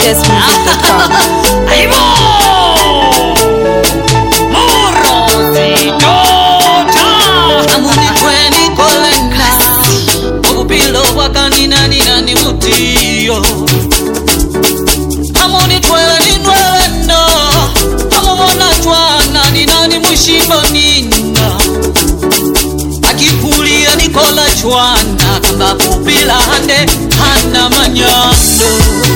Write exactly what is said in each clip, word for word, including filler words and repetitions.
finest music dot com. Aibo! Morosito! Amuni tweni kolena. Okupilo wakanina nina ni mutio. Amuni tweni nwendo. Amumona twana nina ni mushimbo nina. Akikulia nikola chwana kamba kupila hande hana manyando.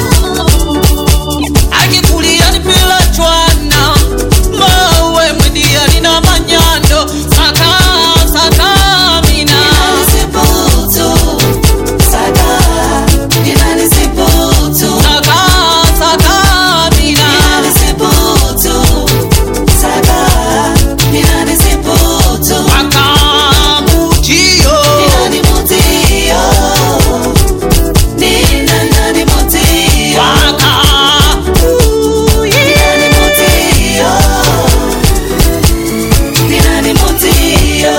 Akikulia nipila chwana mawe mwendia nina manyando. Saka saka mina nisiputu. Saka nina nisiputu. Saka saka mina nisiputu. Saka nina nisiputu. Waka mutio nina ni mutio. Nina nani mutio. Waka nina ni mutio. Nina ni mutio.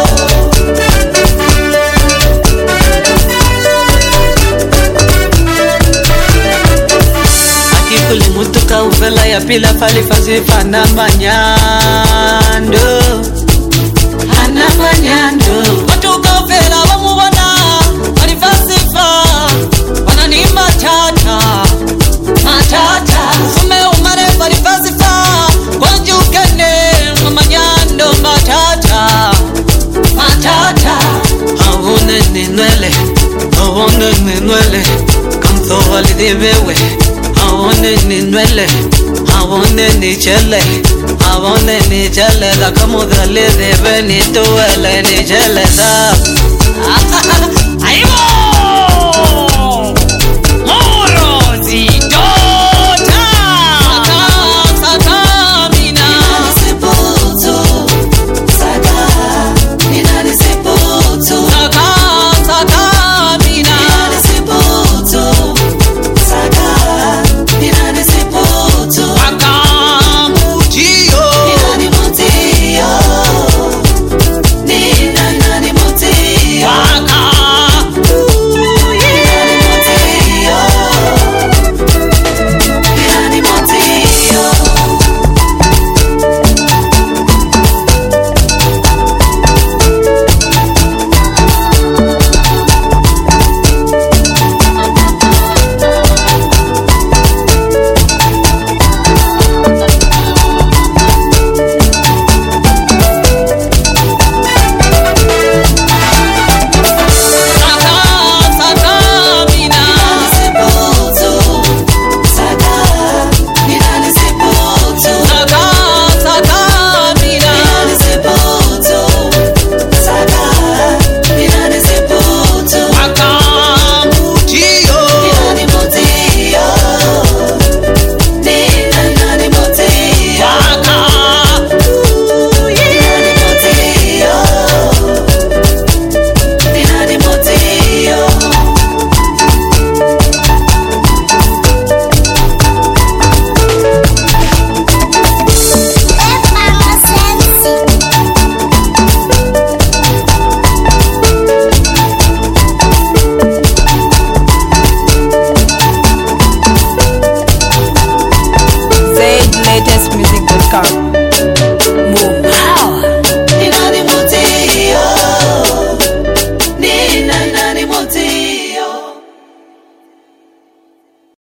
Akikuli mutuka uvela ya pila pali fazifa na manyando. Hana manyando. Matuka uvela wamubona walifasifa. Wana ni matata. Matata. Ufume umare walifasifa. Wanjukene manyando matata. Matata. Awone ni nwele. Awone ni nwele. Kamtho walidivewe. Awone ni nwele. Awone ni chele. Awone ni chele. Da kamudhali deve ni tuwele ni chele da. Aibo!